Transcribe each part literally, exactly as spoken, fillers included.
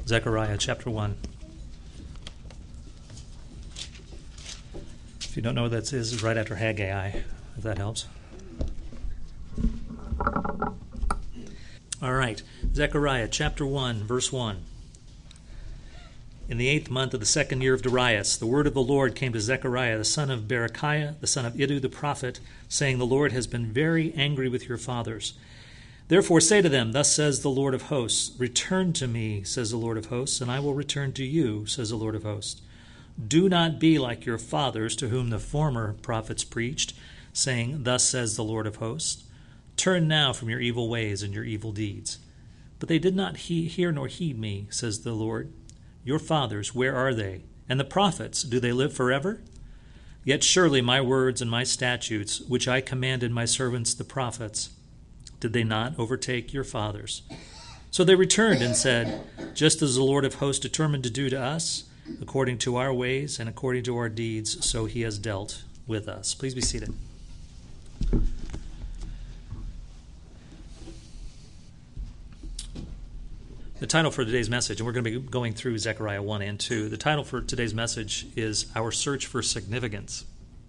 Zechariah chapter one. If you don't know what that is, it's right after Haggai, if that helps. All right, Zechariah chapter one, verse one. In the eighth month of the second year of Darius, the word of the Lord came to Zechariah, the son of Berechiah, the son of Iddo the prophet, saying, The Lord has been very angry with your fathers. Therefore say to them, Thus says the Lord of hosts, Return to me, says the Lord of hosts, and I will return to you, says the Lord of hosts. Do not be like your fathers, to whom the former prophets preached, saying, Thus says the Lord of hosts. Turn now from your evil ways and your evil deeds. But they did not he- hear nor heed me, says the Lord. Your fathers, where are they? And the prophets, do they live forever? Yet surely my words and my statutes, which I commanded my servants the prophets, did they not overtake your fathers? So they returned and said, Just as the Lord of hosts determined to do to us, according to our ways and according to our deeds, so he has dealt with us. Please be seated. The title for today's message, and we're going to be going through Zechariah one and two, the title for today's message is Our Search for Significance.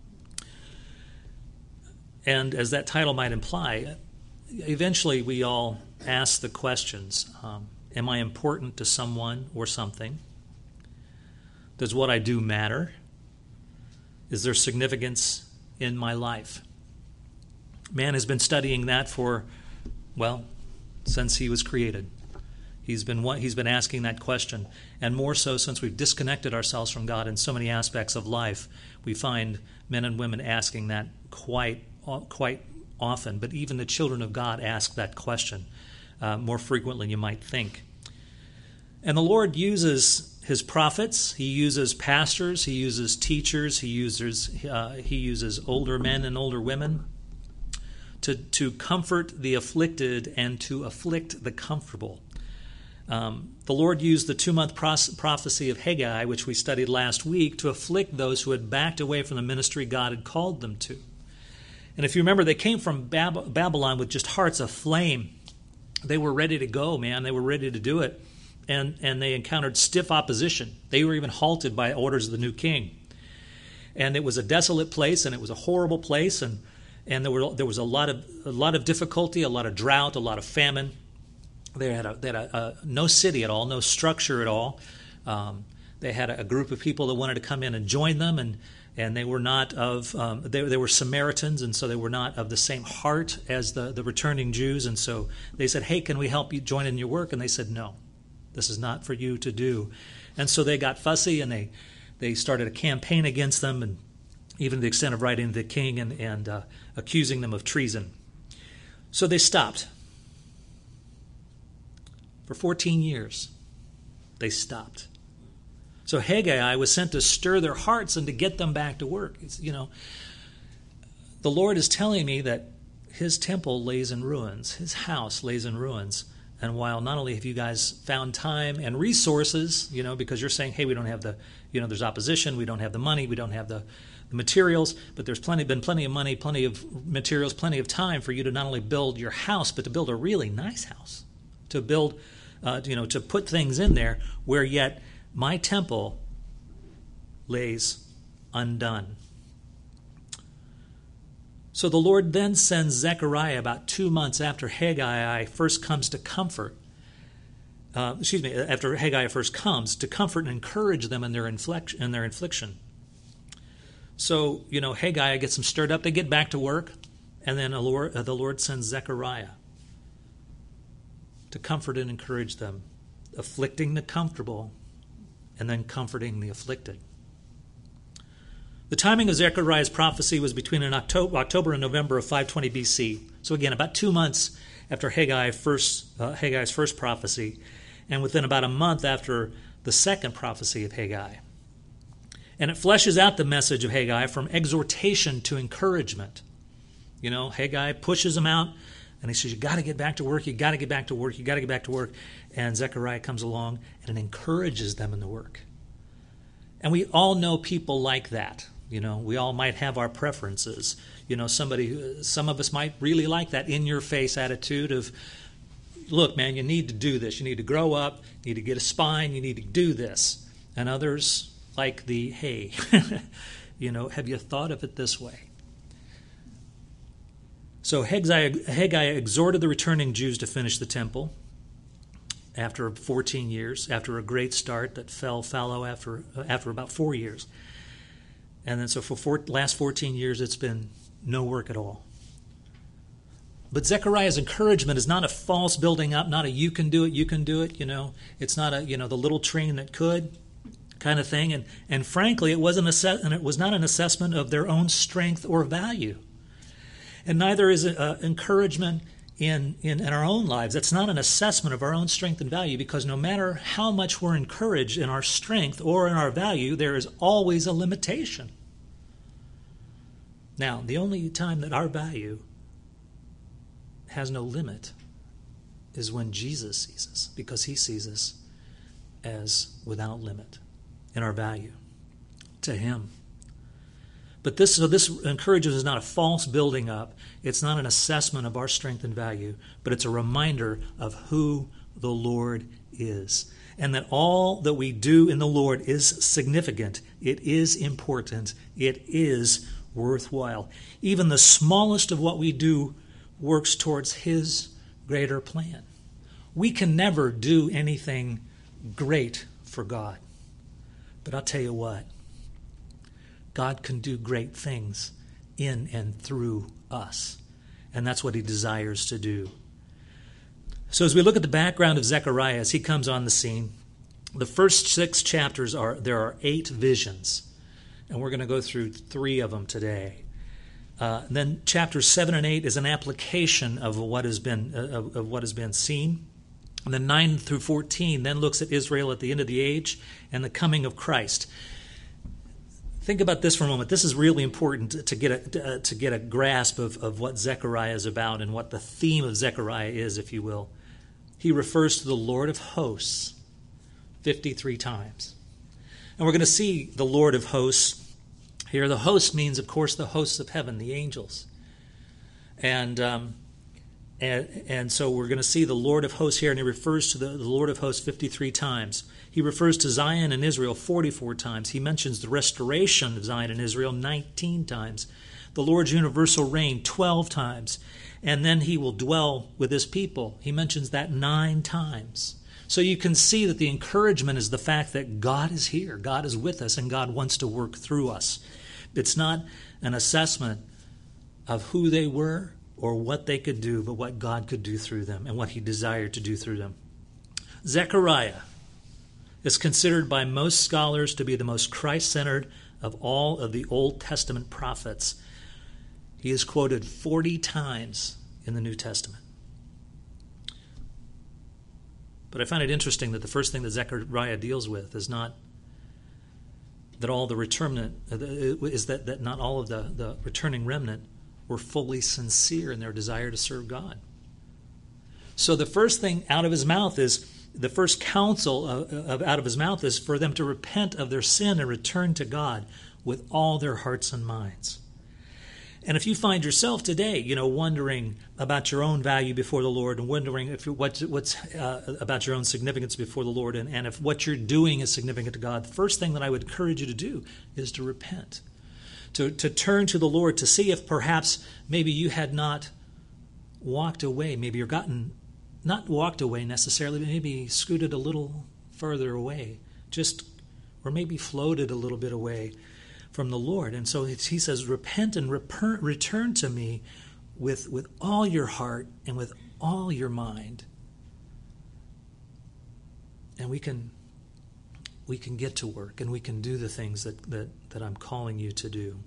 And as that title might imply, eventually we all ask the questions, um, am I important to someone or something? Does what I do matter? Is there significance in my life? Man has been studying that for, well, since he was created. He's been he's been asking that question, and more so since we've disconnected ourselves from God in so many aspects of life. We find men and women asking that quite quite often. But even the children of God ask that question uh, more frequently than you might think. And the Lord uses his prophets, he uses pastors, he uses teachers, he uses uh, he uses older men and older women to to comfort the afflicted and to afflict the comfortable. Um, the Lord used the two-month pros- prophecy of Haggai, which we studied last week, to afflict those who had backed away from the ministry God had called them to. And if you remember, they came from Bab- Babylon with just hearts aflame. They were ready to go, man. They were ready to do it. And, and they encountered stiff opposition. They were even halted by orders of the new king. And it was a desolate place, and it was a horrible place, and, and there were there was a lot of a lot of difficulty, a lot of drought, a lot of famine. They had, a, they had a, a, no city at all, no structure at all. Um, they had a, a group of people that wanted to come in and join them, and, and they were not of, um, they, they were Samaritans, and so they were not of the same heart as the, the returning Jews. And so they said, hey, can we help you join in your work? And they said, no, this is not for you to do. And so they got fussy, and they, they started a campaign against them, and even to the extent of writing to the king and, and uh, accusing them of treason. So they stopped. For fourteen years, they stopped. So Haggai was sent to stir their hearts and to get them back to work. It's, you know, the Lord is telling me that his temple lays in ruins, his house lays in ruins. And while not only have you guys found time and resources, you know, because you're saying, hey, we don't have the, you know, there's opposition, we don't have the money, we don't have the, the materials, but there's plenty been plenty of money, plenty of materials, plenty of time for you to not only build your house, but to build a really nice house, to build Uh, you know, to put things in there where yet my temple lays undone. So the Lord then sends Zechariah about two months after Haggai first comes to comfort, uh, excuse me, after Haggai first comes to comfort and encourage them in their, inflection, in their infliction. So, you know, Haggai gets them stirred up, they get back to work, and then the Lord, uh, the Lord sends Zechariah to comfort and encourage them, afflicting the comfortable and then comforting the afflicted. The timing of Zechariah's prophecy was between an October, October and November of five twenty B C. So again, about two months after Haggai first, uh, Haggai's first prophecy, and within about a month after the second prophecy of Haggai. And it fleshes out the message of Haggai from exhortation to encouragement. You know, Haggai pushes them out, and he says, you got to get back to work, you got to get back to work, you got to get back to work. And Zechariah comes along and encourages them in the work. And we all know people like that. You know, we all might have our preferences. You know, somebody, some of us might really like that in-your-face attitude of, look, man, you need to do this. You need to grow up. You need to get a spine. You need to do this. And others like the, hey, you know, have you thought of it this way? So Haggai, Haggai exhorted the returning Jews to finish the temple after fourteen years, after a great start that fell fallow after after about four years. And then so for four, last fourteen years, it's been no work at all. But Zechariah's encouragement is not a false building up, not a you can do it, you can do it, you know. It's not a, you know, the little train that could kind of thing. And, and frankly, it wasn't a, and it was not an assessment of their own strength or value. And neither is it uh, encouragement in, in, in our own lives. It's not an assessment of our own strength and value, because no matter how much we're encouraged in our strength or in our value, there is always a limitation. Now, the only time that our value has no limit is when Jesus sees us, because he sees us as without limit in our value to him. But this, so this encourages is not a false building up. It's not an assessment of our strength and value, but it's a reminder of who the Lord is, and that all that we do in the Lord is significant. It is important. It is worthwhile. Even the smallest of what we do works towards his greater plan. We can never do anything great for God. But I'll tell you what, God can do great things in and through us. And that's what he desires to do. So as we look at the background of Zechariah as he comes on the scene, the first six chapters are, there are eight visions. And we're going to go through three of them today. Uh, then chapters seven and eight is an application of what has been uh, of, of what has been seen. And then nine through fourteen then looks at Israel at the end of the age and the coming of Christ. Think about this for a moment. This is really important to, to get a uh, to get a grasp of, of what Zechariah is about and what the theme of Zechariah is, if you will. He refers to the Lord of hosts fifty-three times. And we're going to see the Lord of hosts here. The host means, of course, the hosts of heaven, the angels. And um, and, and so we're going to see the Lord of hosts here, and he refers to the, the Lord of hosts fifty-three times. He refers to Zion and Israel forty-four times. He mentions the restoration of Zion and Israel nineteen times. The Lord's universal reign twelve times. And then he will dwell with his people. He mentions that nine times. So you can see that the encouragement is the fact that God is here, God is with us, and God wants to work through us. It's not an assessment of who they were or what they could do, but what God could do through them and what he desired to do through them. Zechariah is considered by most scholars to be the most Christ-centered of all of the Old Testament prophets. He is quoted forty times in the New Testament. But I find it interesting that the first thing that Zechariah deals with is not that all the return is that, that not all of the, the returning remnant were fully sincere in their desire to serve God. So the first thing out of his mouth is, the first counsel of, of, out of his mouth is for them to repent of their sin and return to God with all their hearts and minds. And if you find yourself today, you know, wondering about your own value before the Lord and wondering if what's, what's uh, about your own significance before the Lord, and, and if what you're doing is significant to God, the first thing that I would encourage you to do is to repent, to, to turn to the Lord, to see if perhaps maybe you had not walked away, maybe you're gotten, not walked away necessarily, but maybe scooted a little further away, just, or maybe floated a little bit away from the Lord. And so he says, repent and reper- return to me with, with all your heart and with all your mind. And we can we can get to work and we can do the things that, that, that I'm calling you to do.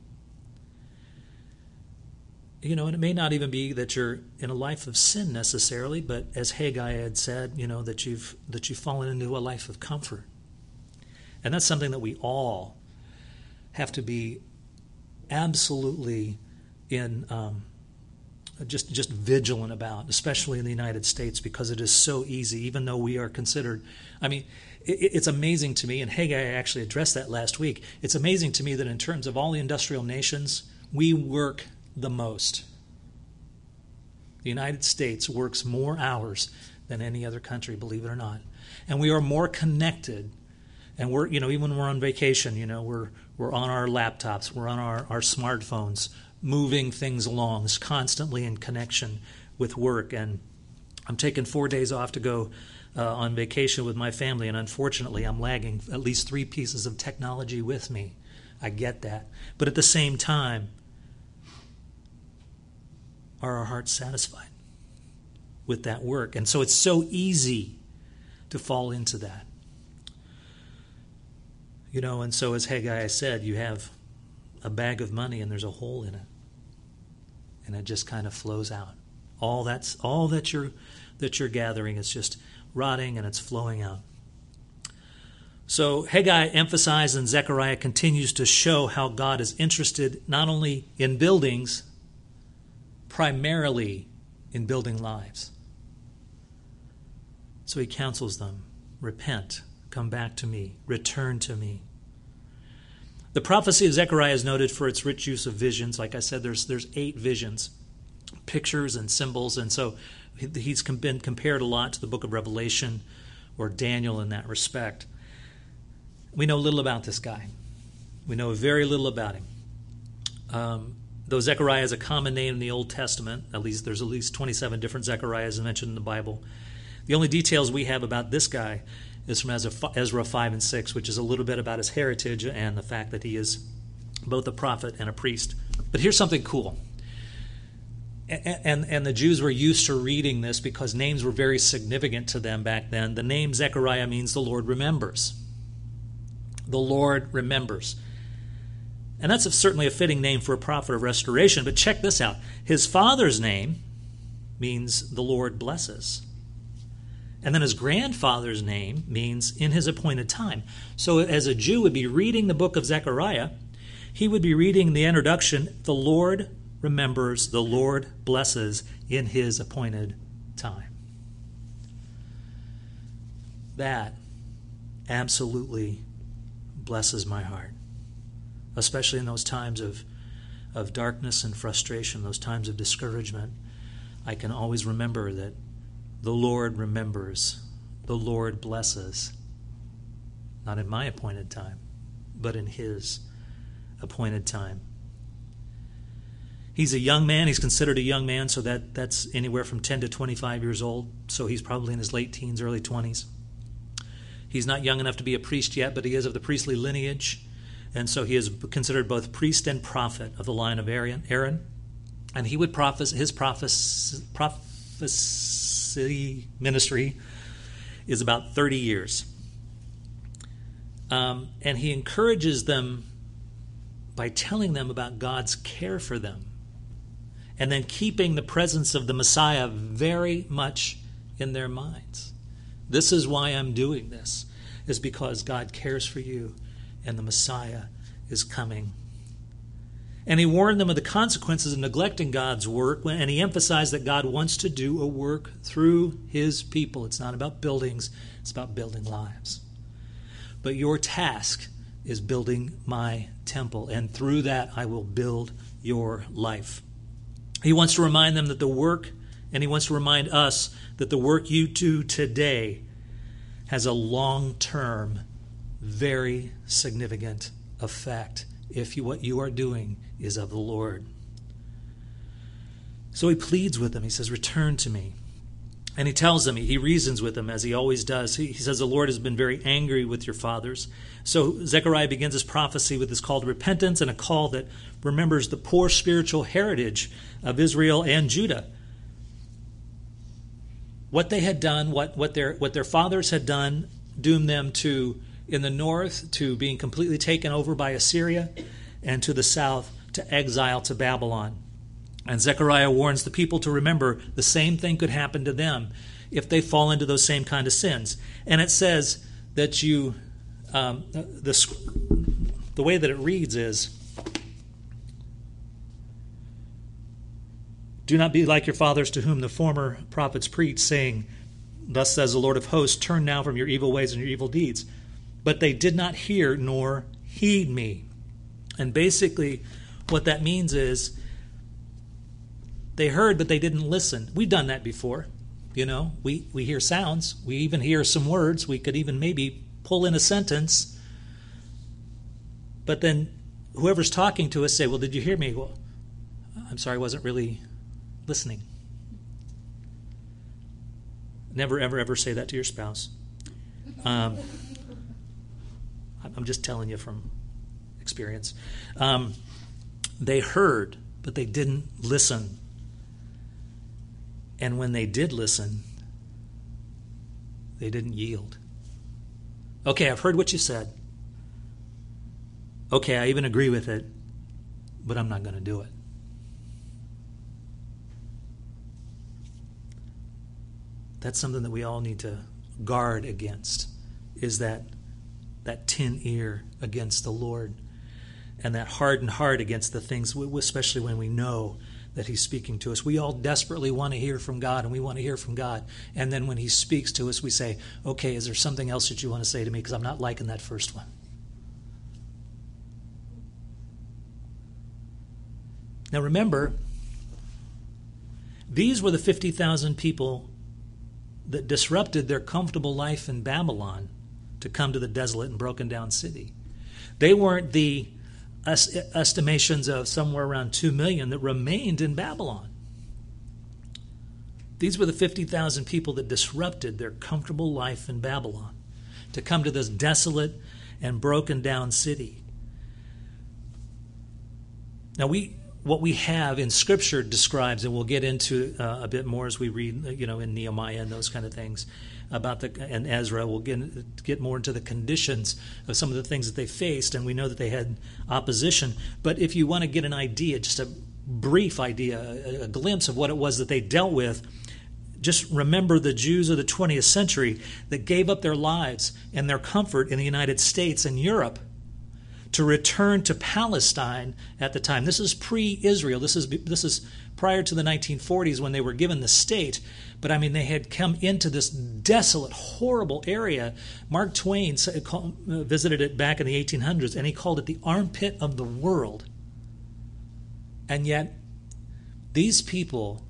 You know, and it may not even be that you're in a life of sin necessarily, but as Haggai had said, you know, that you've that you've fallen into a life of comfort. And that's something that we all have to be absolutely in um, just just vigilant about, especially in the United States, because it is so easy, even though we are considered, I mean, it, it's amazing to me, and Haggai actually addressed that last week, it's amazing to me that in terms of all the industrial nations, we work the most. The United States works more hours than any other country, believe it or not. And we are more connected. And we're, you know, even when we're on vacation, you know, we're we're on our laptops, we're on our, our smartphones, moving things along, constantly in connection with work. And I'm taking four days off to go uh, on vacation with my family, and unfortunately I'm lagging at least three pieces of technology with me. I get that. But at the same time, are our hearts satisfied with that work? And so it's so easy to fall into that. You know, and so as Haggai said, you have a bag of money and there's a hole in it. And it just kind of flows out. All that's all that you're that you're gathering is just rotting and it's flowing out. So Haggai emphasized and Zechariah continues to show how God is interested not only in buildings, primarily in building lives. So he counsels them, repent, come back to me, return to me. The prophecy of Zechariah is noted for its rich use of visions. Like I said, there's there's eight visions, pictures and symbols, and so he's been compared a lot to the book of Revelation or Daniel in that respect. We know little about this guy. We know very little about him. Um, though Zechariah is a common name in the Old Testament, at least there's at least twenty-seven different Zechariahs mentioned in the Bible. The only details we have about this guy is from Ezra five and six, which is a little bit about his heritage and the fact that he is both a prophet and a priest. But here's something cool. And, and, and the Jews were used to reading this because names were very significant to them back then. The name Zechariah means the Lord remembers. The Lord remembers. And that's a, certainly a fitting name for a prophet of restoration. But check this out. His father's name means the Lord blesses. And then his grandfather's name means in his appointed time. So as a Jew would be reading the book of Zechariah, he would be reading the introduction, the Lord remembers, the Lord blesses in his appointed time. That absolutely blesses my heart, especially in those times of, of darkness and frustration, those times of discouragement. I can always remember that the Lord remembers, the Lord blesses, not in my appointed time, but in his appointed time. He's a young man. He's considered a young man, so that, that's anywhere from ten to twenty-five years old. So he's probably in his late teens, early twenties. He's not young enough to be a priest yet, but he is of the priestly lineage. And so he is considered both priest and prophet of the line of Aaron. Aaron. And he would prophesy, his prophes, prophecy ministry is about thirty years. Um, and he encourages them by telling them about God's care for them, and then keeping the presence of the Messiah very much in their minds. This is why I'm doing this, is because God cares for you, and the Messiah is coming. And he warned them of the consequences of neglecting God's work, and he emphasized that God wants to do a work through his people. It's not about buildings, it's about building lives. But your task is building my temple, and through that I will build your life. He wants to remind them that the work, and he wants to remind us that the work you do today has a long-term, very significant effect if you, what you are doing is of the Lord. So he pleads with them. He says, return to me. And he tells them, he reasons with them as he always does. He, he says, the Lord has been very angry with your fathers. So Zechariah begins his prophecy with this call to repentance and a call that remembers the poor spiritual heritage of Israel and Judah. What they had done, what, what, their, what their fathers had done, doomed them to, in the north, to being completely taken over by Assyria, and to the south, to exile to Babylon. And Zechariah warns the people to remember the same thing could happen to them if they fall into those same kind of sins. And it says that you, um, the, the way that it reads is, do not be like your fathers to whom the former prophets preached, saying, thus says the Lord of hosts, turn now from your evil ways and your evil deeds. But they did not hear nor heed me. And basically what that means is they heard, but they didn't listen. We've done that before. You know, we, we hear sounds. We even hear some words. We could even maybe pull in a sentence. But then whoever's talking to us say, well, did you hear me? Well, I'm sorry, I wasn't really listening. Never, ever, ever say that to your spouse. Um, I'm just telling you from experience. Um, they heard, but they didn't listen. And when they did listen, they didn't yield. Okay, I've heard what you said. Okay, I even agree with it, but I'm not going to do it. That's something that we all need to guard against, is that that tin ear against the Lord, and that hardened heart against the things, especially when we know that he's speaking to us. We all desperately want to hear from God, and we want to hear from God. And then when he speaks to us, we say, okay, is there something else that you want to say to me? Because I'm not liking that first one. Now remember, these were the fifty thousand people that disrupted their comfortable life in Babylon to come to the desolate and broken down city. They weren't the estimations of somewhere around two million that remained in Babylon. These were the fifty thousand people that disrupted their comfortable life in Babylon to come to this desolate and broken down city. Now we what we have in Scripture describes, and we'll get into uh, a bit more as we read, you know, in Nehemiah and those kind of things about the and Ezra. We'll get get more into the conditions of some of the things that they faced, and we know that they had opposition. But if you want to get an idea, just a brief idea, a, a glimpse of what it was that they dealt with, just remember the Jews of the twentieth century that gave up their lives and their comfort in the United States and Europe to return to Palestine at the time. This is pre-Israel. This is this is prior to the nineteen forties when they were given the state. But I mean, they had come into this desolate, horrible area. Mark Twain visited it back in the eighteen hundreds, and he called it the armpit of the world. And yet, these people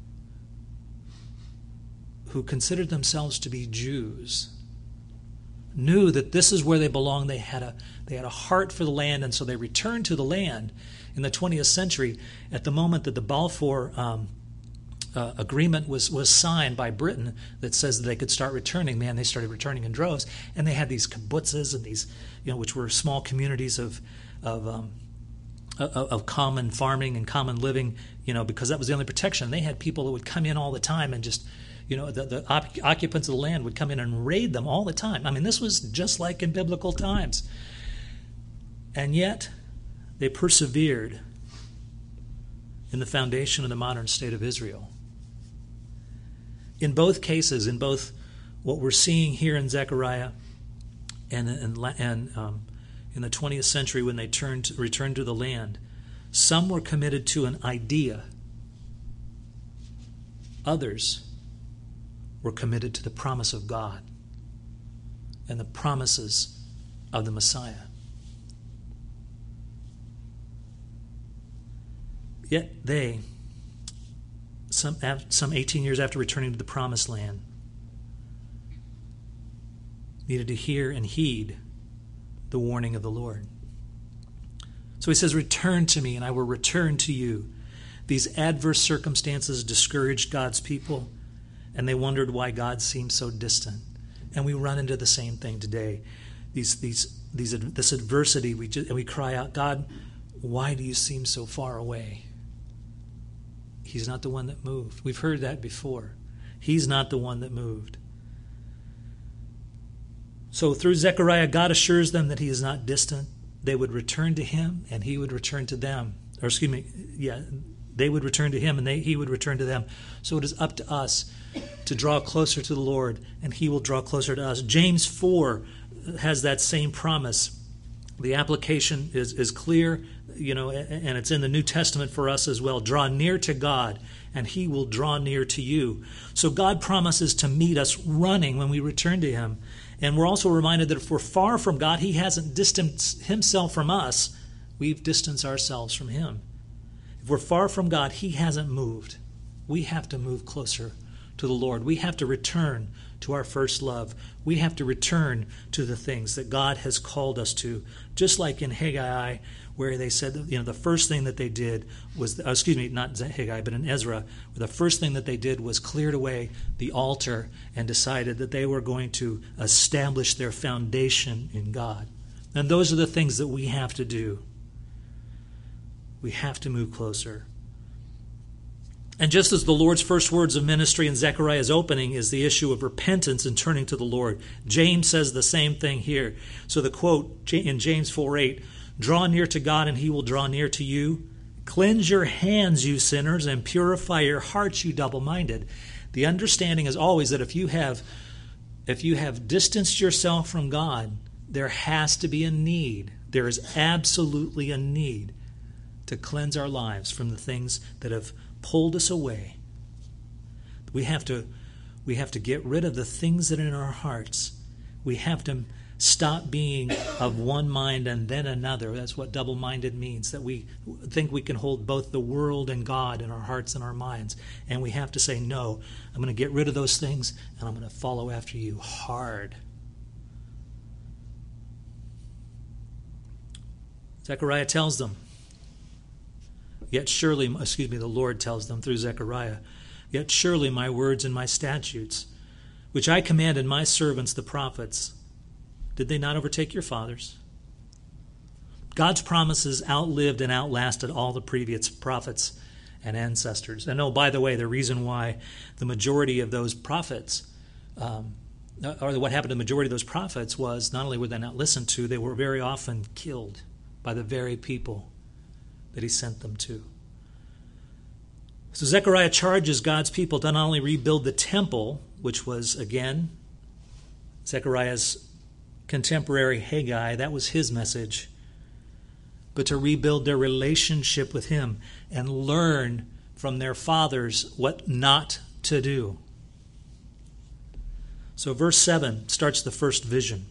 who considered themselves to be Jews knew that this is where they belonged. They had a they had a heart for the land, and so they returned to the land in the twentieth century at the moment that the Balfour um, uh, agreement was was signed by Britain that says that they could start returning. Man, they started returning in droves, and they had these kibbutzes and these, you know, which were small communities of of um, of, of common farming and common living, you know, because that was the only protection. They had people that would come in all the time and just, you know, the, the op- occupants of the land would come in and raid them all the time. I mean, this was just like in biblical times. And yet, they persevered in the foundation of the modern state of Israel. In both cases, in both what we're seeing here in Zechariah and, and, and um, in the twentieth century when they turned, returned to the land, some were committed to an idea. Others were committed to the promise of God and the promises of the Messiah. Yet they, some, some eighteen years after returning to the promised land, needed to hear and heed the warning of the Lord. So he says, return to me and I will return to you. These adverse circumstances discouraged God's people, and they wondered why God seemed so distant. And we run into the same thing today. These, these, these, this adversity, we just, and we cry out, God, why do you seem so far away? He's not the one that moved. We've heard that before. He's not the one that moved. So through Zechariah, God assures them that he is not distant. They would return to him, and he would return to them. Or excuse me, yeah, they would return to him, and they, he would return to them. So it is up to us to draw closer to the Lord, and he will draw closer to us. James four has that same promise. The application is, is clear, you know, and it's in the New Testament for us as well. Draw near to God, and he will draw near to you. So God promises to meet us running when we return to him. And we're also reminded that if we're far from God, he hasn't distanced himself from us. We've distanced ourselves from him. If we're far from God, he hasn't moved. We have to move closer to the Lord. We have to return to our first love. We have to return to the things that God has called us to. Just like in Haggai, where they said that, you know, the first thing that they did was, uh, excuse me, not Haggai, but in Ezra, where the first thing that they did was cleared away the altar and decided that they were going to establish their foundation in God. And those are the things that we have to do. We have to move closer. And just as the Lord's first words of ministry in Zechariah's opening is the issue of repentance and turning to the Lord, James says the same thing here. So the quote in James four eight, "Draw near to God and he will draw near to you. Cleanse your hands, you sinners, and purify your hearts, you double-minded." The understanding is always that if you have if you have distanced yourself from God, there has to be a need. There is absolutely a need to cleanse our lives from the things that have pulled us away. We have to we have to get rid of the things that are in our hearts. We have to stop being of one mind and then another. That's what double-minded means, that we think we can hold both the world and God in our hearts and our minds. And we have to say, no, I'm going to get rid of those things and I'm going to follow after you hard. Zechariah tells them, Yet surely, excuse me, the Lord tells them through Zechariah, "Yet surely my words and my statutes, which I commanded my servants the prophets, did they not overtake your fathers?" God's promises outlived and outlasted all the previous prophets and ancestors. And oh, by the way, the reason why the majority of those prophets, um, or what happened to the majority of those prophets, was not only were they not listened to, they were very often killed by the very people that he sent them to. So Zechariah charges God's people to not only rebuild the temple, which was, again, Zechariah's contemporary Haggai, that was his message, but to rebuild their relationship with him and learn from their fathers what not to do. So verse seven starts the first vision.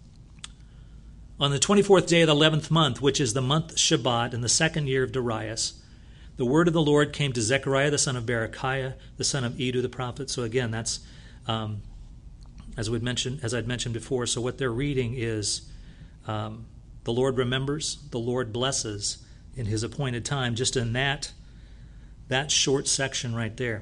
On the twenty-fourth day of the eleventh month, which is the month Shabbat in the second year of Darius, the word of the Lord came to Zechariah the son of Berechiah, the son of Iddo the prophet. So again, that's um, as we'd mentioned, as I'd mentioned before. So what they're reading is um, the Lord remembers, the Lord blesses in his appointed time. Just in that that short section right there.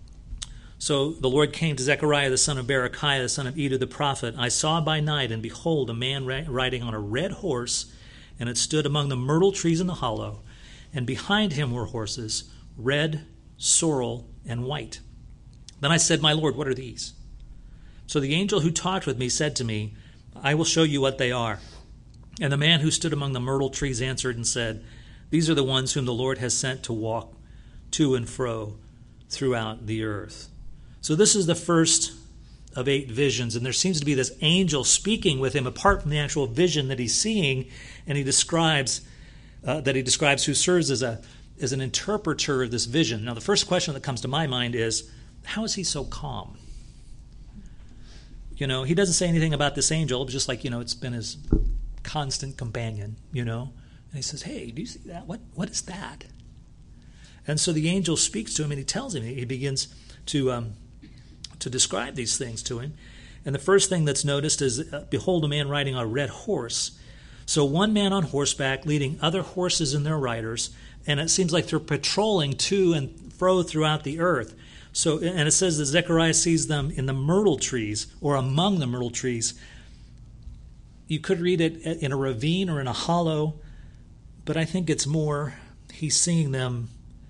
So the Lord came to Zechariah the son of Berechiah, the son of Iddo the prophet. "I saw by night, and behold, a man riding on a red horse, and it stood among the myrtle trees in the hollow. And behind him were horses, red, sorrel, and white. Then I said, 'My Lord, what are these?' So the angel who talked with me said to me, 'I will show you what they are.' And the man who stood among the myrtle trees answered and said, 'These are the ones whom the Lord has sent to walk to and fro throughout the earth.'" So this is the first of eight visions, and there seems to be this angel speaking with him apart from the actual vision that he's seeing, and he describes uh, that he describes who serves as a as an interpreter of this vision. Now, the first question that comes to my mind is, how is he so calm? You know, he doesn't say anything about this angel, just like, you know, it's been his constant companion, you know. And he says, "Hey, do you see that? What what is that?" And so the angel speaks to him, and he tells him. He begins to um, to describe these things to him. And the first thing that's noticed is, uh, behold, a man riding on a red horse. So one man on horseback leading other horses and their riders, and it seems like they're patrolling to and fro throughout the earth. So, and it says that Zechariah sees them in the myrtle trees, or among the myrtle trees. You could read it in a ravine or in a hollow, but I think it's more, he's seeing them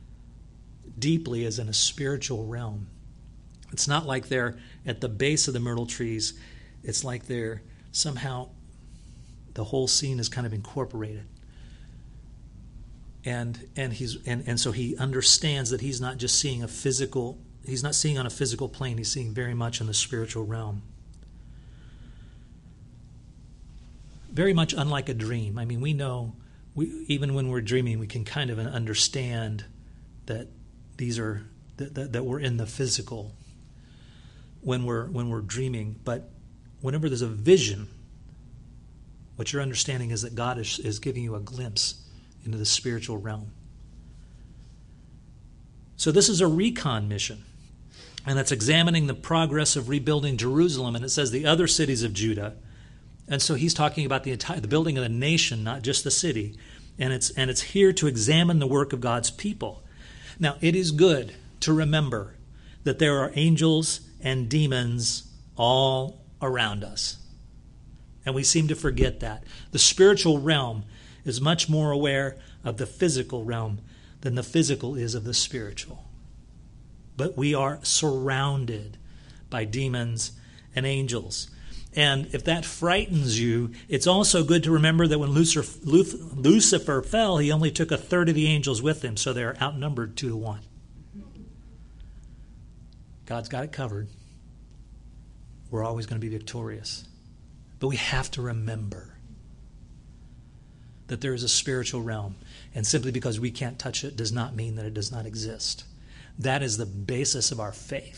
deeply as in a spiritual realm. It's not like they're at the base of the myrtle trees. It's like they're somehow, the whole scene is kind of incorporated. And and he's and, and so he understands that he's not just seeing a physical, he's not seeing on a physical plane, he's seeing very much in the spiritual realm. Very much unlike a dream. I mean, we know, we, even when we're dreaming, we can kind of understand that these are that, that, that we're in the physical when we're when we're dreaming. But whenever there's a vision, what you're understanding is that God is, is giving you a glimpse into the spiritual realm. So this is a recon mission. and that's examining the progress of rebuilding Jerusalem, and it says the other cities of Judah. And so he's talking about the entire the building of the nation, not just the city. And it's and it's here to examine the work of God's people. Now, it is good to remember that there are angels and demons all around us. And we seem to forget that. The spiritual realm is much more aware of the physical realm than the physical is of the spiritual. But we are surrounded by demons and angels. And if that frightens you, it's also good to remember that when Lucifer, Lucifer fell, he only took a third of the angels with him, so they're outnumbered two to one. God's got it covered. We're always going to be victorious. But we have to remember that there is a spiritual realm, and simply because we can't touch it does not mean that it does not exist. That is the basis of our faith.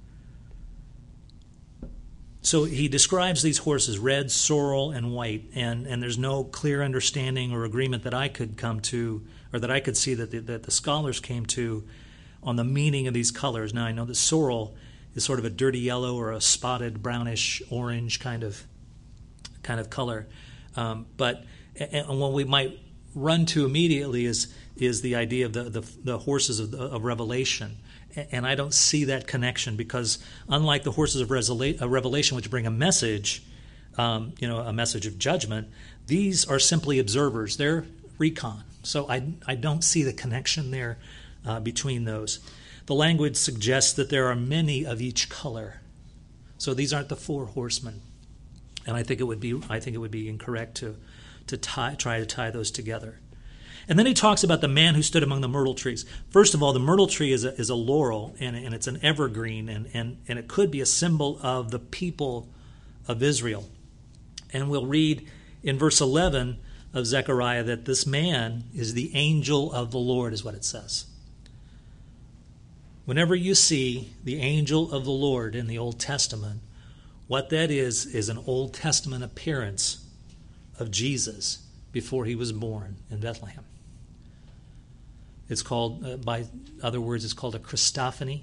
So he describes these horses, red, sorrel, and white, and, and there's no clear understanding or agreement that I could come to, or that I could see that the, that the scholars came to on the meaning of these colors. Now, I know that sorrel is sort of a dirty yellow or a spotted brownish orange kind of kind of color, um, but and what we might run to immediately is is the idea of the the, the horses of, of Revelation. And I don't see that connection, because unlike the horses of Revelation, which bring a message, um, you know, a message of judgment, these are simply observers. They're recon. So I, I don't see the connection there uh, between those. The language suggests that there are many of each color. So these aren't the four horsemen. And I think it would be I think it would be incorrect to to tie, try to tie those together. And then he talks about the man who stood among the myrtle trees. First of all, the myrtle tree is a, is a laurel, and, and it's an evergreen, and, and, and it could be a symbol of the people of Israel. And we'll read in verse eleven of Zechariah that this man is the angel of the Lord, is what it says. Whenever you see the angel of the Lord in the Old Testament, what that is is an Old Testament appearance of Jesus before he was born in Bethlehem. It's called, uh, by other words, it's called a Christophany.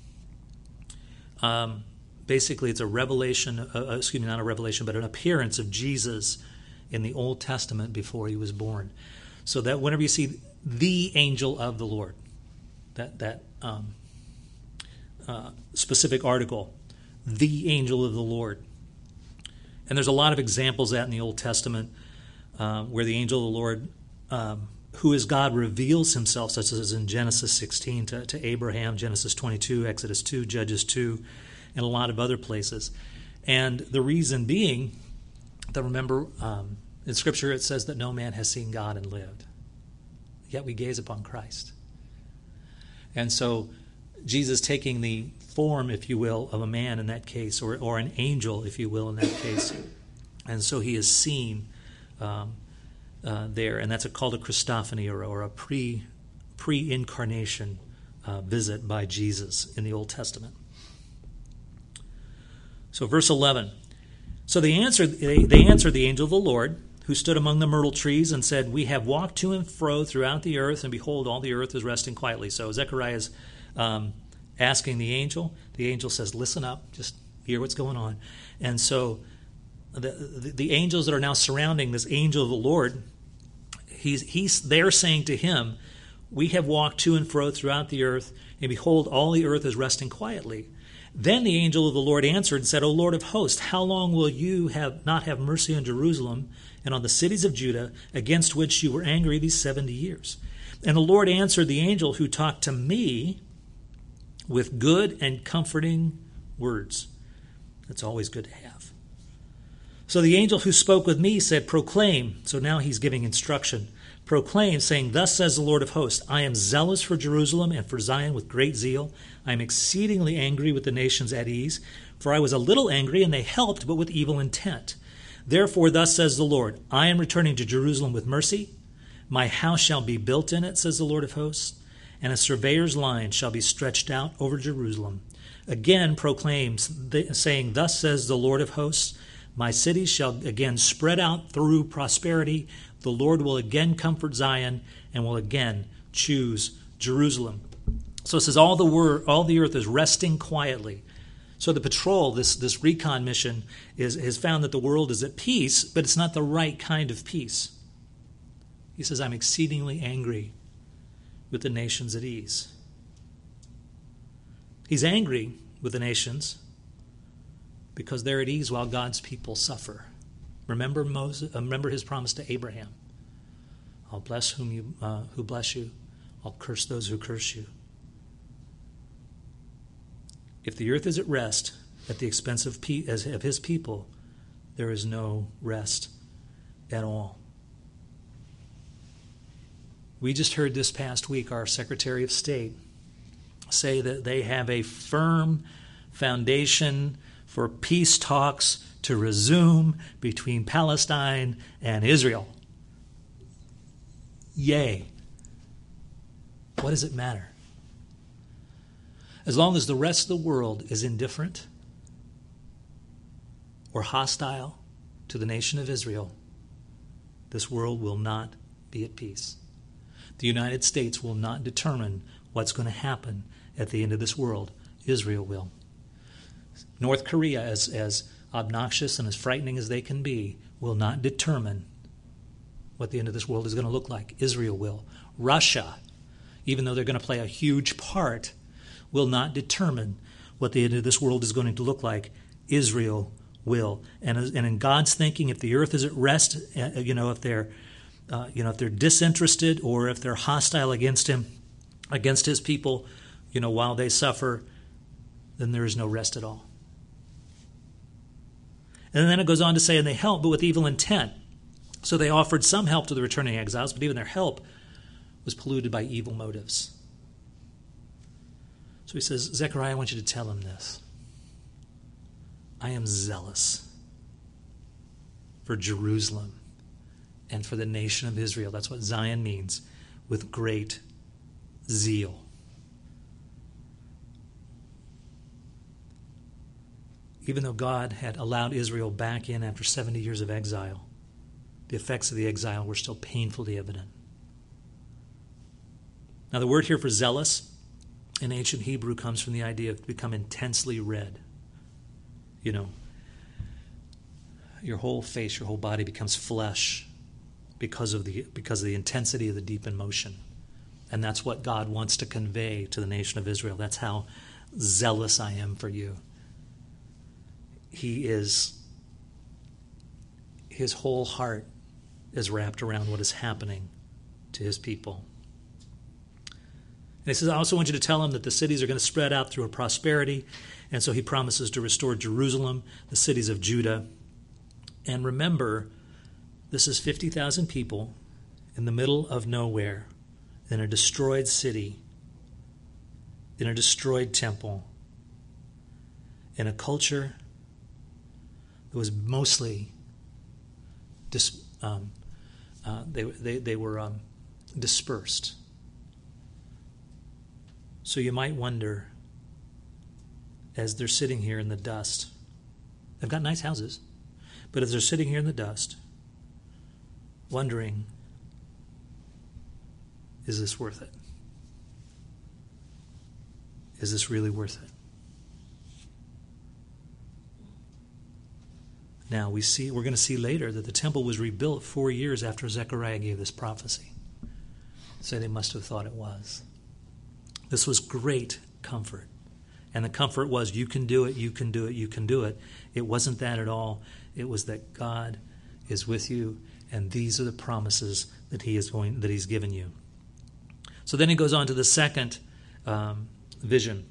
Um, basically, it's a revelation, uh, excuse me, not a revelation, but an appearance of Jesus in the Old Testament before he was born. So that whenever you see the angel of the Lord, that, that um, uh, specific article, the angel of the Lord. And there's a lot of examples of that in the Old Testament uh, where the angel of the Lord, um, who is God, reveals himself, such as in Genesis sixteen to, to Abraham, Genesis twenty-two, Exodus two, Judges two, and a lot of other places. And the reason being that, remember, um, in Scripture it says that no man has seen God and lived. Yet we gaze upon Christ. And so Jesus taking the form, if you will, of a man in that case, or, or an angel, if you will, in that case. And so he is seen um, uh, there, and that's a, called a Christophany, or, or a pre, pre-incarnation uh, visit by Jesus in the Old Testament. So verse eleven. So they answered, they, they answered the angel of the Lord, who stood among the myrtle trees, and said, "We have walked to and fro throughout the earth, and behold, all the earth is resting quietly." So Zechariah is um, asking the angel. The angel says, "Listen up, just hear what's going on." And so the, the, the angels that are now surrounding this angel of the Lord, he's, he's they're saying to him, "We have walked to and fro throughout the earth, and behold, all the earth is resting quietly." Then the angel of the Lord answered and said, "O Lord of hosts, how long will you have not have mercy on Jerusalem and on the cities of Judah, against which you were angry these seventy years?" And the Lord answered the angel who talked to me with good and comforting words. That's always good to have. So the angel who spoke with me said, "Proclaim." So now he's giving instruction. "Proclaim, saying, Thus says the Lord of hosts, I am zealous for Jerusalem and for Zion with great zeal. I am exceedingly angry with the nations at ease. For I was a little angry, and they helped, but with evil intent. Therefore, thus says the Lord, I am returning to Jerusalem with mercy. My house shall be built in it, says the Lord of hosts, and a surveyor's line shall be stretched out over Jerusalem. Again proclaims, saying, Thus says the Lord of hosts, my cities shall again spread out through prosperity. The Lord will again comfort Zion and will again choose Jerusalem." So it says all the wor- all the earth is resting quietly. So the patrol, this, this recon mission, is, has found that the world is at peace, but it's not the right kind of peace. He says, I'm exceedingly angry with the nations at ease. He's angry with the nations because they're at ease while God's people suffer. Remember Moses. Uh, remember his promise to Abraham. I'll bless whom you uh, who bless you. I'll curse those who curse you. If the earth is at rest at the expense of, pe- of his people, there is no rest at all. We just heard this past week our Secretary of State say that they have a firm foundation for peace talks to resume between Palestine and Israel. Yay. What does it matter? As long as the rest of the world is indifferent or hostile to the nation of Israel, this world will not be at peace. The United States will not determine what's going to happen at the end of this world. Israel will. North Korea, as, as obnoxious and as frightening as they can be, will not determine what the end of this world is going to look like. Israel will. Russia, even though they're going to play a huge part, will not determine what the end of this world is going to look like. Israel will. And, and in God's thinking, if the earth is at rest, you know, if they're, uh, you know, if they're disinterested or if they're hostile against him, against his people, you know, while they suffer, then there is no rest at all. And then it goes on to say, and they help, but with evil intent. So they offered some help to the returning exiles, but even their help was polluted by evil motives. So he says, Zechariah, I want you to tell him this. I am zealous for Jerusalem and for the nation of Israel. That's what Zion means, with great zeal. Even though God had allowed Israel back in after seventy years of exile, the effects of the exile were still painfully evident. Now, the word here for zealous in ancient Hebrew comes from the idea of to become intensely red. You know, your whole face, your whole body becomes flesh because of the because of the intensity of the deep emotion. And that's what God wants to convey to the nation of Israel. That's how zealous I am for you. He is, his whole heart is wrapped around what is happening to his people. And he says, I also want you to tell him that the cities are going to spread out through a prosperity. And so he promises to restore Jerusalem, the cities of Judah. And remember, this is fifty thousand people in the middle of nowhere, in a destroyed city, in a destroyed temple, in a culture that was mostly dis, um, uh, they, they, they were um, dispersed. So you might wonder, as they're sitting here in the dust, they've got nice houses, but as they're sitting here in the dust, wondering, is this worth it? Is this really worth it? Now we see, we're going to see later that the temple was rebuilt four years after Zechariah gave this prophecy. So they must have thought it was. This was great comfort. And the comfort was, you can do it, you can do it, you can do it. It wasn't that at all. It was that God is with you, and these are the promises that He is going, that He's given you. So then he goes on to the second um, vision.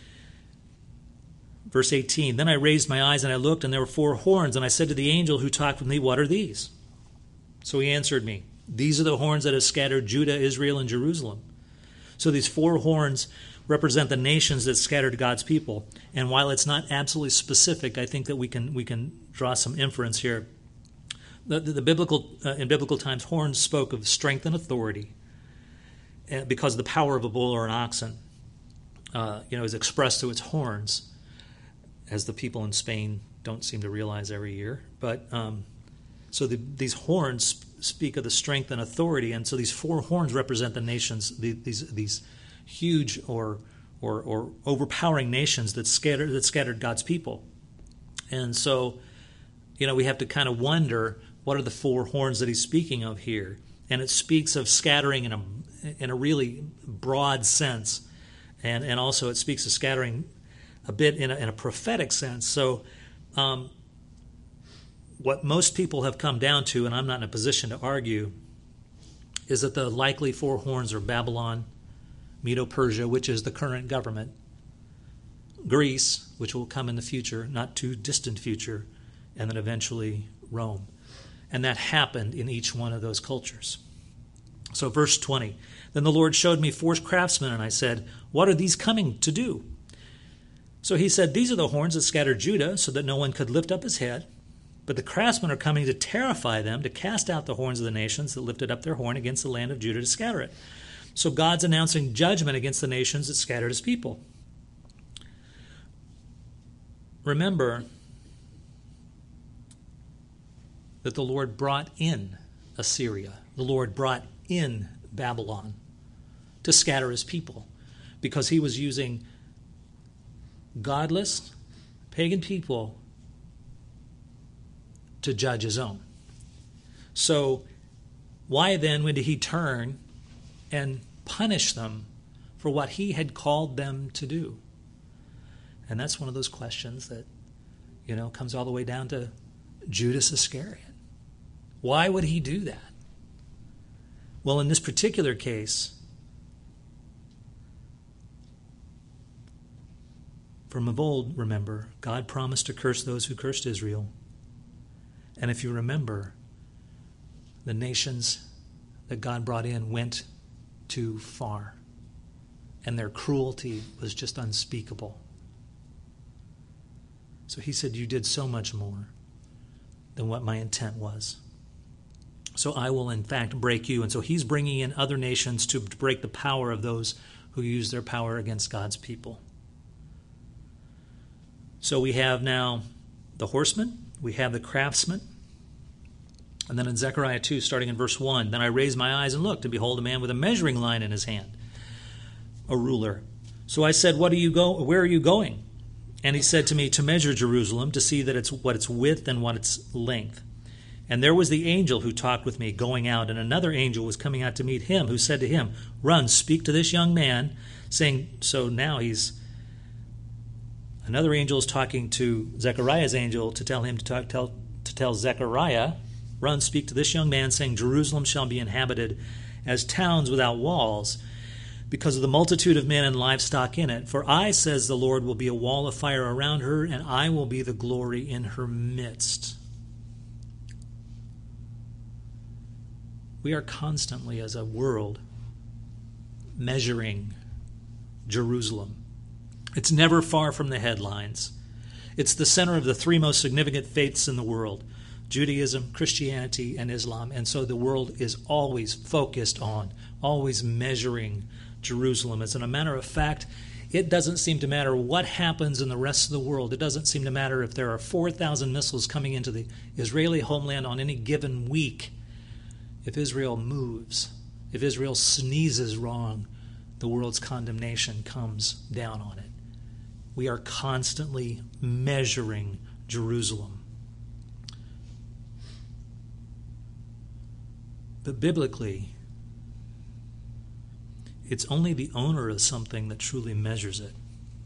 Verse eighteen, then I raised my eyes and I looked, and there were four horns, and I said to the angel who talked with me, what are these? So he answered me, these are the horns that have scattered Judah, Israel, and Jerusalem. So these four horns represent the nations that scattered God's people. And while it's not absolutely specific, I think that we can we can draw some inference here. The, the, the biblical uh, in biblical times, horns spoke of strength and authority, uh, because the power of a bull or an oxen, uh, you know, is expressed through its horns, as the people in Spain don't seem to realize every year. But um, so the, these horns speak of the strength and authority, and so these four horns represent the nations, the, these these huge or or, or overpowering nations that scattered that scattered God's people. And so, you know, we have to kind of wonder, what are the four horns that he's speaking of here? And it speaks of scattering in a in a really broad sense, and and also it speaks of scattering a bit in a, in a prophetic sense. So, um, what most people have come down to, and I'm not in a position to argue, is that the likely four horns are Babylon, Medo-Persia, which is the current government, Greece, which will come in the future, not too distant future, and then eventually Rome. And that happened in each one of those cultures. So verse twenty, then the Lord showed me four craftsmen, and I said, what are these coming to do? So he said, these are the horns that scattered Judah, so that no one could lift up his head. But the craftsmen are coming to terrify them, to cast out the horns of the nations that lifted up their horn against the land of Judah to scatter it. So God's announcing judgment against the nations that scattered his people. Remember that the Lord brought in Assyria. The Lord brought in Babylon to scatter his people, because he was using godless, pagan people to judge his own. So why then did he turn and punish them for what he had called them to do? And that's one of those questions that, you know, comes all the way down to Judas Iscariot. Why would he do that? Well, in this particular case, from of old, remember, God promised to curse those who cursed Israel. And if you remember, the nations that God brought in went too far, and their cruelty was just unspeakable. So he said, you did so much more than what my intent was. So I will in fact break you. And so he's bringing in other nations to break the power of those who use their power against God's people. So we have now the horsemen, we have the craftsmen. And then in Zechariah two, starting in verse one, then I raised my eyes and looked, and behold, a man with a measuring line in his hand, a ruler. So I said, "What are you go? Where are you going?" And he said to me, "To measure Jerusalem, to see that it's what its width and what its length." And there was the angel who talked with me going out, and another angel was coming out to meet him, who said to him, "Run, speak to this young man," saying, so now he's, another angel is talking to Zechariah's angel to tell him to talk, tell, to tell Zechariah, "Run, speak to this young man, saying, Jerusalem shall be inhabited as towns without walls, because of the multitude of men and livestock in it. For I, says the Lord, will be a wall of fire around her, and I will be the glory in her midst." We are constantly, as a world, measuring Jerusalem. It's never far from the headlines. It's the center of the three most significant faiths in the world: Judaism, Christianity, and Islam. And so the world is always focused on, always measuring Jerusalem. As a matter of fact, it doesn't seem to matter what happens in the rest of the world. It doesn't seem to matter if there are four thousand missiles coming into the Israeli homeland on any given week. If Israel moves, if Israel sneezes wrong, the world's condemnation comes down on it. We are constantly measuring Jerusalem. But biblically, it's only the owner of something that truly measures it.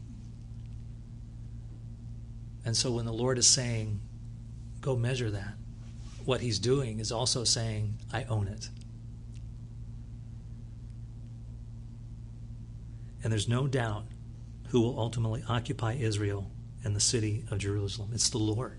And so when the Lord is saying, go measure that, what he's doing is also saying, I own it. And there's no doubt who will ultimately occupy Israel and the city of Jerusalem. It's the Lord.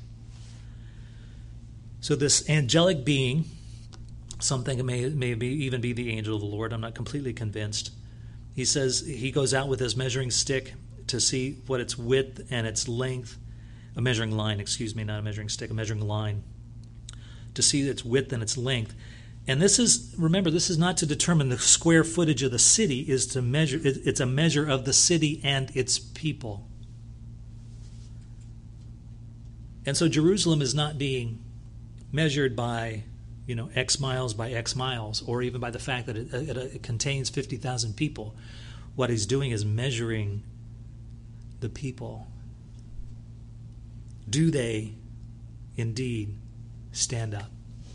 So this angelic being, something may, may be, even be the angel of the Lord, I'm not completely convinced. He says he goes out with his measuring stick to see what its width and its length, a measuring line, excuse me, not a measuring stick, a measuring line, to see its width and its length. And this is, remember, this is not to determine the square footage of the city, is to measure, it's a measure of the city and its people. And so Jerusalem is not being measured by, you know, X miles by X miles, or even by the fact that it, it, it contains fifty thousand people. what he's doing is measuring the people. Do they indeed stand up?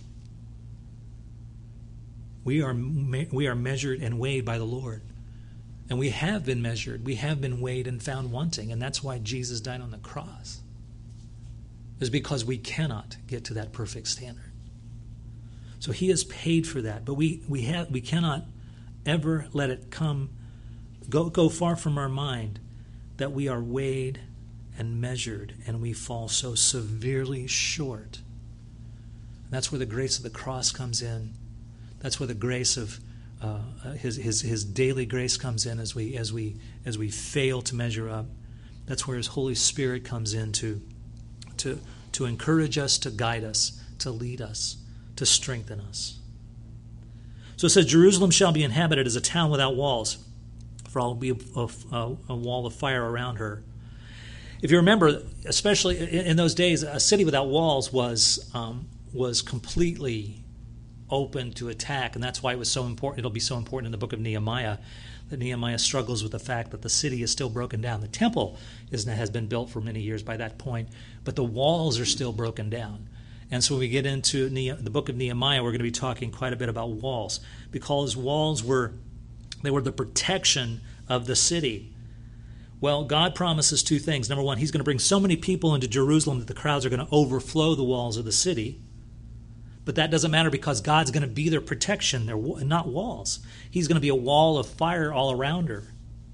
We are we are measured and weighed by the Lord. And we have been measured. We have been weighed and found wanting. And that's why Jesus died on the cross. It's because we cannot get to that perfect standard. So he has paid for that. But we we have we cannot ever let it come go go far from our mind that we are weighed and measured and we fall so severely short. And that's where the grace of the cross comes in. That's where the grace of uh, his, his his daily grace comes in as we as we as we fail to measure up. That's where his Holy Spirit comes in to to to encourage us, to guide us, to lead us, to strengthen us. So it says, Jerusalem shall be inhabited as a town without walls, for all will be a, a, a wall of fire around her. If you remember, especially in, in those days, a city without walls was um, was completely open to attack, and that's why it was so important. It'll be so important in the book of Nehemiah that Nehemiah struggles with the fact that the city is still broken down. The temple is, has been built for many years by that point, but the walls are still broken down. And so when we get into the book of Nehemiah, we're going to be talking quite a bit about walls, because walls were they were the protection of the city. Well, God promises two things. Number one, he's going to bring so many people into Jerusalem that the crowds are going to overflow the walls of the city. But that doesn't matter, because God's going to be their protection. They're not walls. He's going to be a wall of fire all around her.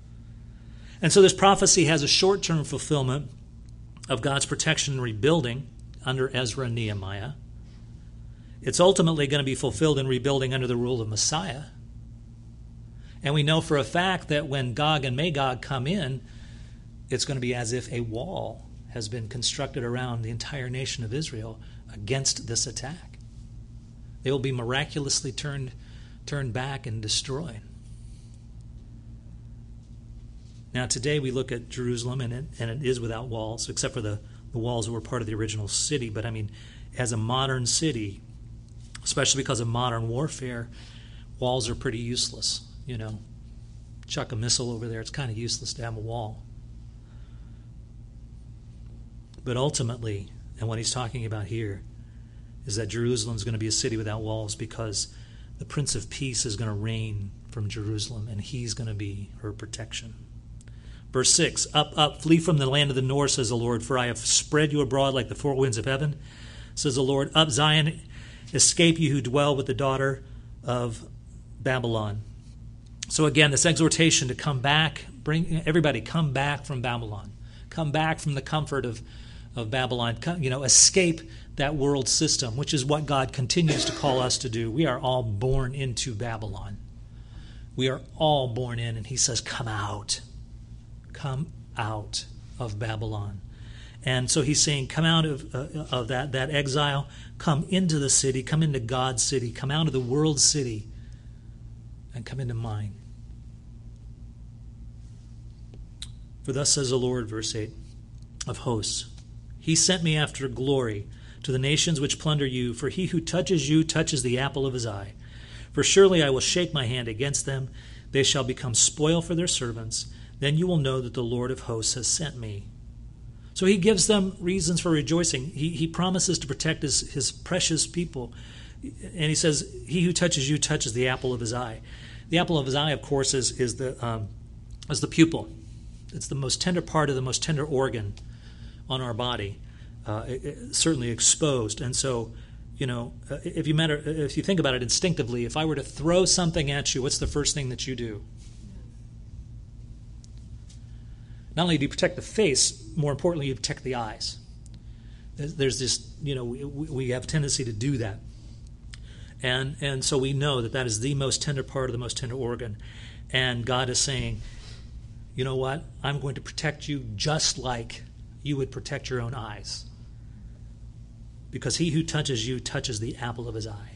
And so this prophecy has a short-term fulfillment of God's protection and rebuilding under Ezra and Nehemiah. It's ultimately going to be fulfilled in rebuilding under the rule of Messiah. And we know for a fact that when Gog and Magog come in, it's going to be as if a wall has been constructed around the entire nation of Israel against this attack. They will be miraculously turned turned back and destroyed. Now today we look at Jerusalem, and it, and it is without walls, except for the, the walls that were part of the original city. But I mean, as a modern city, especially because of modern warfare, walls are pretty useless. You know, chuck a missile over there, it's kind of useless to have a wall. But ultimately, and what he's talking about here, is that Jerusalem is going to be a city without walls, because the Prince of Peace is going to reign from Jerusalem, and he's going to be her protection. Verse six, Up, up, flee from the land of the north, says the Lord, for I have spread you abroad like the four winds of heaven, says the Lord. Up, Zion, escape you who dwell with the daughter of Babylon. So again, this exhortation to come back, bring everybody, come back from Babylon. Come back from the comfort of, of Babylon. Come, you know, escape that world system, which is what God continues to call us to do. We are all born into Babylon. We are all born in, and he says, come out. Come out of Babylon. And so he's saying, come out of, uh, of that, that exile, come into the city, come into God's city, come out of the world's city, and come into mine. For thus says the Lord, verse eight, of hosts, he sent me after glory to the nations which plunder you, for he who touches you touches the apple of his eye. For surely I will shake my hand against them. They shall become spoil for their servants. Then you will know that the Lord of hosts has sent me. So he gives them reasons for rejoicing. He, he promises to protect his, his precious people. And he says, he who touches you touches the apple of his eye. The apple of his eye, of course, is, is, the, um, is the pupil. It's the most tender part of the most tender organ on our body. Uh, it, it, certainly exposed. And so, you know, uh, if you matter, if you think about it instinctively, if I were to throw something at you, what's the first thing that you do? Not only do you protect the face, more importantly, you protect the eyes. There's this, you know, we, we have a tendency to do that. And and so we know that that is the most tender part of the most tender organ. And God is saying, you know what? I'm going to protect you just like you would protect your own eyes. Because he who touches you touches the apple of his eye.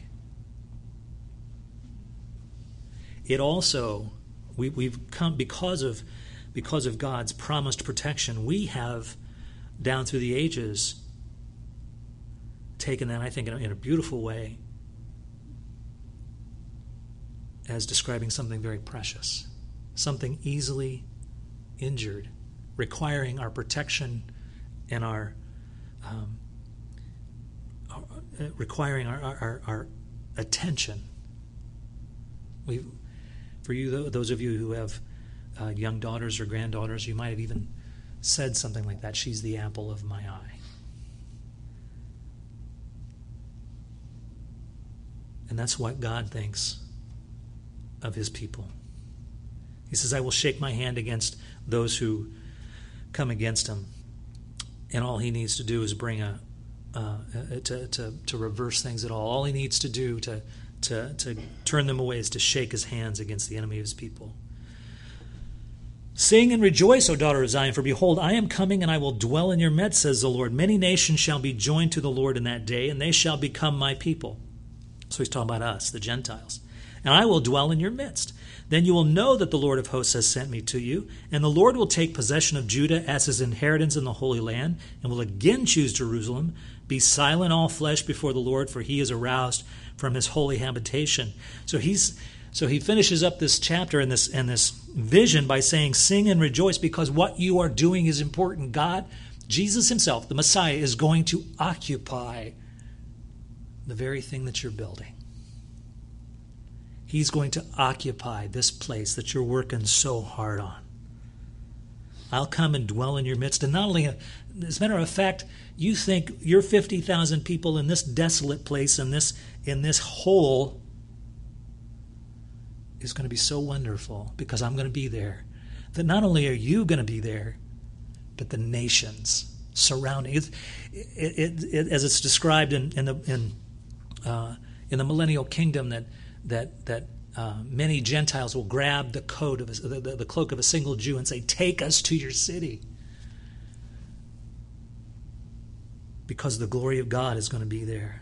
It also, we, we've come, because of, because of God's promised protection, we have, down through the ages, taken that, I think, in a, in a beautiful way, as describing something very precious. something easily injured, requiring our protection and our um, uh, requiring our, our, our attention. We, for you, those of you who have uh, young daughters or granddaughters, you might have even said something like that. She's the apple of my eye. And that's what God thinks of his people. He says, I will shake my hand against those who come against him. And all he needs to do is bring a, uh, to, to, to reverse things at all. All he needs to do to, to, to turn them away is to shake his hands against the enemy of his people. Sing and rejoice, O daughter of Zion, for behold, I am coming and I will dwell in your midst, says the Lord. Many nations shall be joined to the Lord in that day, and they shall become my people. So he's talking about us, the Gentiles. And I will dwell in your midst. Then you will know that the Lord of hosts has sent me to you, and the Lord will take possession of Judah as his inheritance in the Holy Land, and will again choose Jerusalem. Be silent, all flesh, before the Lord, for he is aroused from his holy habitation. So he's so he finishes up this chapter and this and this vision by saying, sing and rejoice, because what you are doing is important. God, Jesus himself, the Messiah, is going to occupy the very thing that you're building. He's going to occupy this place that you're working so hard on. I'll come and dwell in your midst. And not only, as a matter of fact, you think your fifty thousand people in this desolate place, in this, in this hole, is going to be so wonderful because I'm going to be there. That not only are you going to be there, but the nations surrounding it. It, it, it as it's described in, in the in uh, in the millennial kingdom, that that that uh, many Gentiles will grab the coat of a, the, the, the cloak of a single Jew and say, "Take us to your city," because the glory of God is going to be there.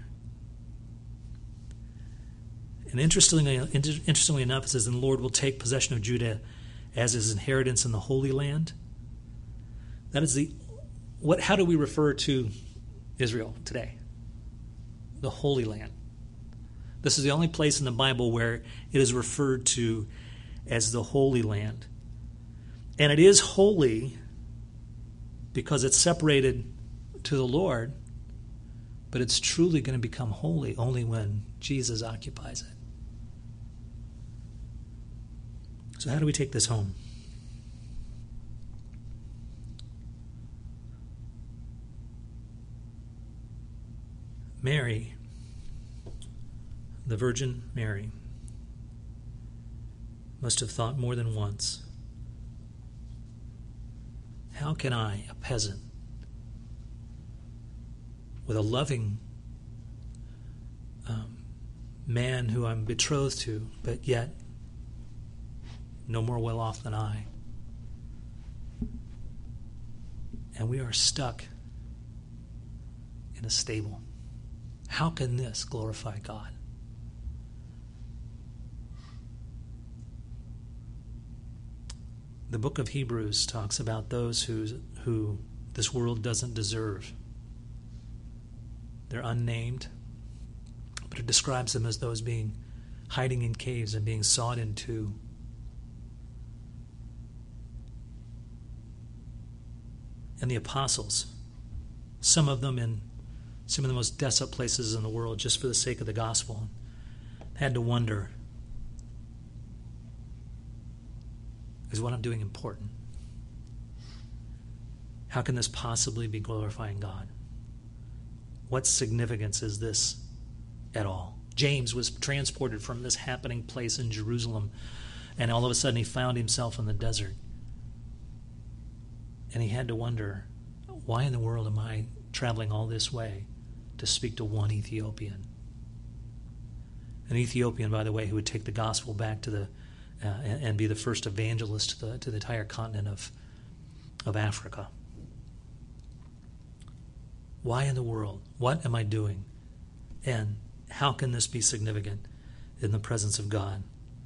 And interestingly, interestingly enough, it says, "And the Lord will take possession of Judah as his inheritance in the Holy Land." That is the what? How do we refer to Israel today? The Holy Land. This is the only place in the Bible where it is referred to as the Holy Land. And it is holy because it's separated to the Lord, but it's truly going to become holy only when Jesus occupies it. So how do we take this home? Mary, the Virgin Mary, must have thought more than once, how can I, a peasant, with a loving um, man who I'm betrothed to, but yet no more well off than I, and we are stuck in a stable. How can this glorify God? The book of Hebrews talks about those who, who this world doesn't deserve. They're unnamed, but it describes them as those being hiding in caves and being sought into. And the apostles, some of them in some of the most desolate places in the world just for the sake of the gospel, had to wonder, is what I'm doing important? How can this possibly be glorifying God? What significance is this at all? James was transported from this happening place in Jerusalem, and all of a sudden he found himself in the desert. And he had to wonder, why in the world am I traveling all this way to speak to one Ethiopian? An Ethiopian, by the way, who would take the gospel back to the uh, and, and be the first evangelist to the, to the entire continent of of Africa. Why in the world? What am I doing? And how can this be significant in the presence of God?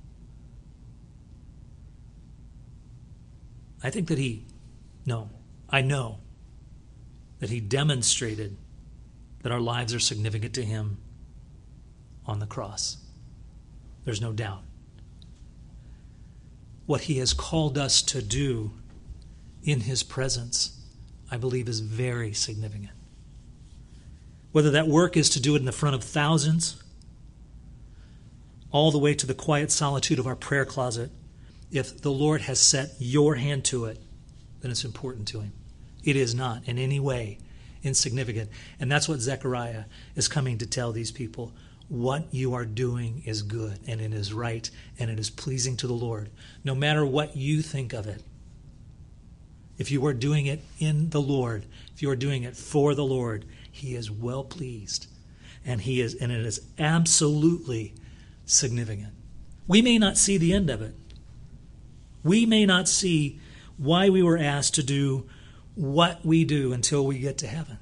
I think that he, no, I know that he demonstrated that our lives are significant to him on the cross. There's no doubt. what he has called us to do in his presence, I believe is very significant. Whether that work is to do it in the front of thousands, all the way to the quiet solitude of our prayer closet, if the Lord has set your hand to it, then it's important to him. It is not in any way insignificant. And that's what Zechariah is coming to tell these people. What you are doing is good, and it is right, and it is pleasing to the Lord, no matter what you think of it. If you are doing it in the Lord, if you are doing it for the Lord, he is well pleased, and he is, and it is absolutely significant. We may not see the end of it. We may not see why we were asked to do what we do until we get to heaven.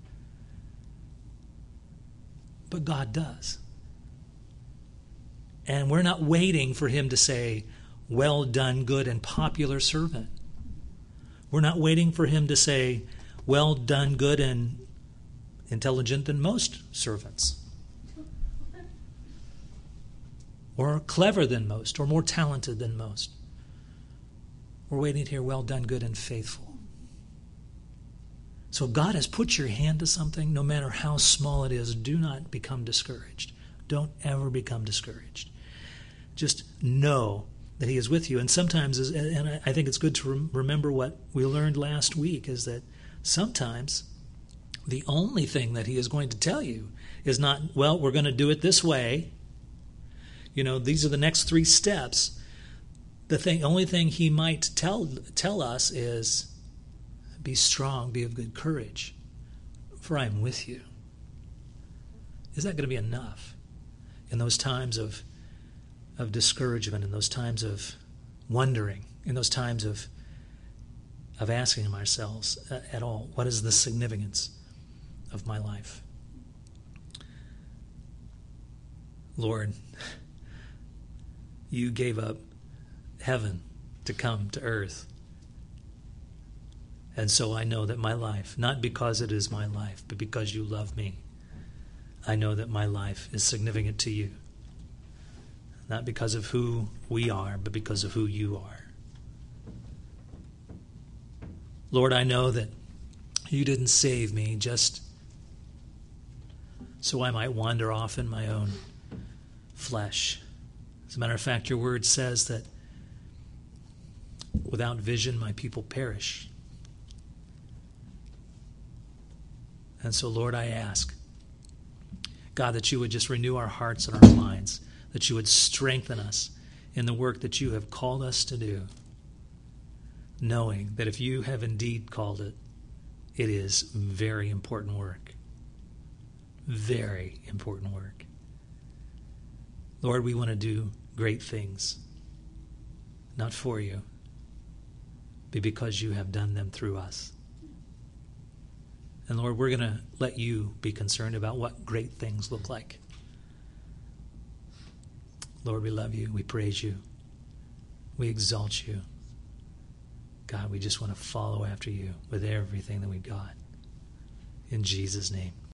But God does. And we're not waiting for him to say, well done, good and popular servant. We're not waiting for him to say, well done, good and intelligent than most servants. Or clever than most, or more talented than most. We're waiting to hear, well done, good and faithful. So God has put your hand to something, no matter how small it is, do not become discouraged. Don't ever become discouraged. Just know that he is with you. And sometimes, and I think it's good to remember what we learned last week, is that sometimes the only thing that he is going to tell you is not, well, we're going to do it this way. You know, these are the next three steps. The thing, only thing he might tell tell us is, be strong, be of good courage, for I am with you. Is that going to be enough in those times of of discouragement, in those times of wondering, in those times of of asking ourselves uh, at all, what is the significance of my life? Lord, you gave up heaven to come to earth. And so I know that my life, not because it is my life, but because you love me, I know that my life is significant to you. Not because of who we are, but because of who you are. Lord, I know that you didn't save me just so I might wander off in my own flesh. As a matter of fact, your word says that without vision, my people perish. And so, Lord, I ask, God, that you would just renew our hearts and our minds, that you would strengthen us in the work that you have called us to do, knowing that if you have indeed called it, it is very important work. Very important work. Lord, we want to do great things, not for you, but because you have done them through us. And Lord, we're going to let you be concerned about what great things look like. Lord, we love you. We praise you. We exalt you. God, we just want to follow after you with everything that we've got. In Jesus' name.